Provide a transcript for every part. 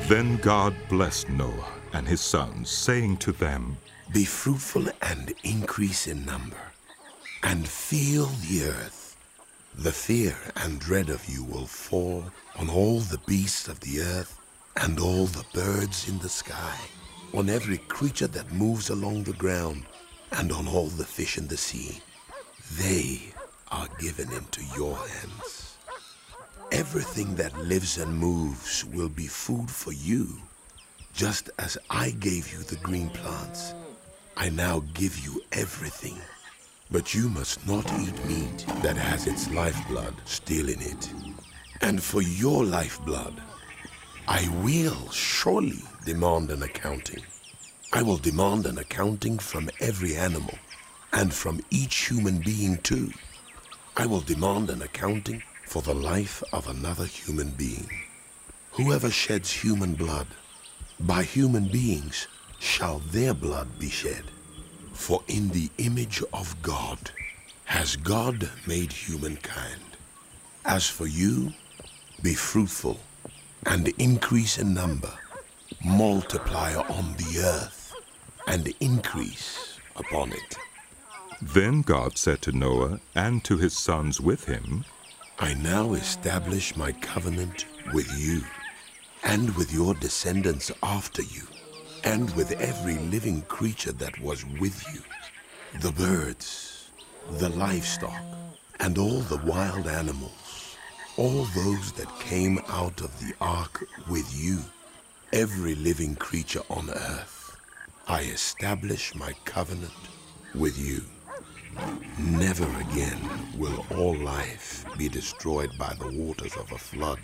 Then God blessed Noah and his sons, saying to them, Be fruitful and increase in number, and fill the earth. The fear and dread of you will fall on all the beasts of the earth and all the birds in the sky, on every creature that moves along the ground, and on all the fish in the sea. They are given into your hands. Everything that lives and moves will be food for you. Just as I gave you the green plants, I now give you everything. But you must not eat meat that has its lifeblood still in it. And for your lifeblood, I will surely demand an accounting. I will demand an accounting from every animal, and from each human being too. I will demand an accounting for the life of another human being. Whoever sheds human blood, by human beings shall their blood be shed. For in the image of God has God made humankind. As for you, be fruitful and increase in number, multiply on the earth and increase upon it. Then God said to Noah and to his sons with him, I now establish my covenant with you, and with your descendants after you, and with every living creature that was with you, the birds, the livestock, and all the wild animals, all those that came out of the ark with you, every living creature on earth. I establish my covenant with you. Never again will all life be destroyed by the waters of a flood.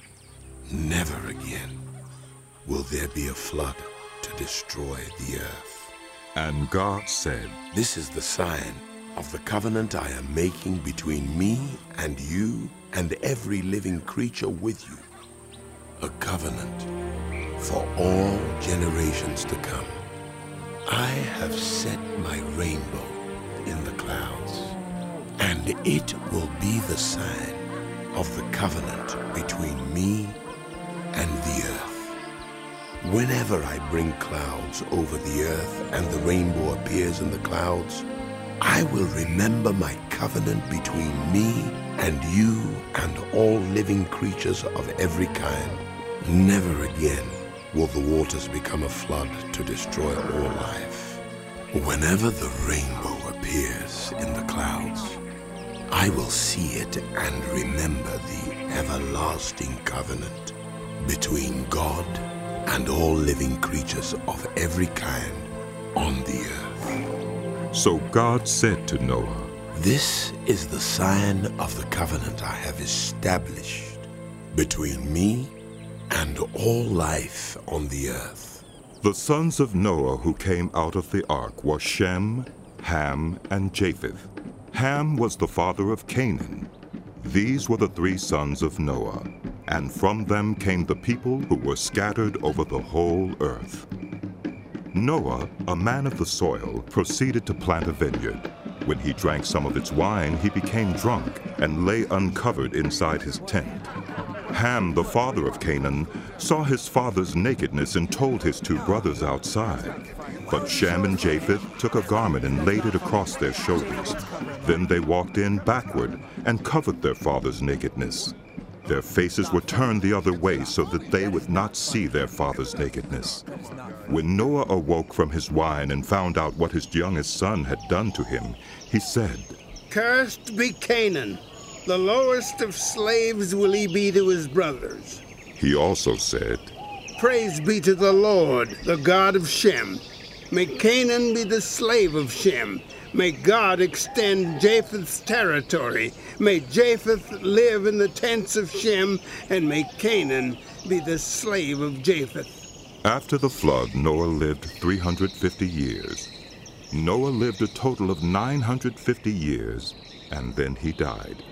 Never again will there be a flood to destroy the earth. And God said, This is the sign of the covenant I am making between me and you and every living creature with you. A covenant for all generations to come. I have set my rainbow in the clouds, and it will be the sign of the covenant between me and the earth. Whenever I bring clouds over the earth and the rainbow appears in the clouds, I will remember my covenant between me and you and all living creatures of every kind. Never again will the waters become a flood to destroy all life. Whenever the rainbow appears in the clouds, I will see it and remember the everlasting covenant between God and all living creatures of every kind on the earth. So God said to Noah, This is the sign of the covenant I have established between me and all life on the earth. The sons of Noah who came out of the ark were Shem, Ham, and Japheth. Ham was the father of Canaan. These were the three sons of Noah, and from them came the people who were scattered over the whole earth. Noah, a man of the soil, proceeded to plant a vineyard. When he drank some of its wine, he became drunk and lay uncovered inside his tent. Ham, the father of Canaan, saw his father's nakedness and told his two brothers outside. But Shem and Japheth took a garment and laid it across their shoulders. Then they walked in backward and covered their father's nakedness. Their faces were turned the other way so that they would not see their father's nakedness. When Noah awoke from his wine and found out what his youngest son had done to him, he said, Cursed be Canaan. The lowest of slaves will he be to his brothers. He also said, Praise be to the Lord, the God of Shem. May Canaan be the slave of Shem. May God extend Japheth's territory. May Japheth live in the tents of Shem, and may Canaan be the slave of Japheth. After the flood, Noah lived 350 years. Noah lived a total of 950 years, and then he died.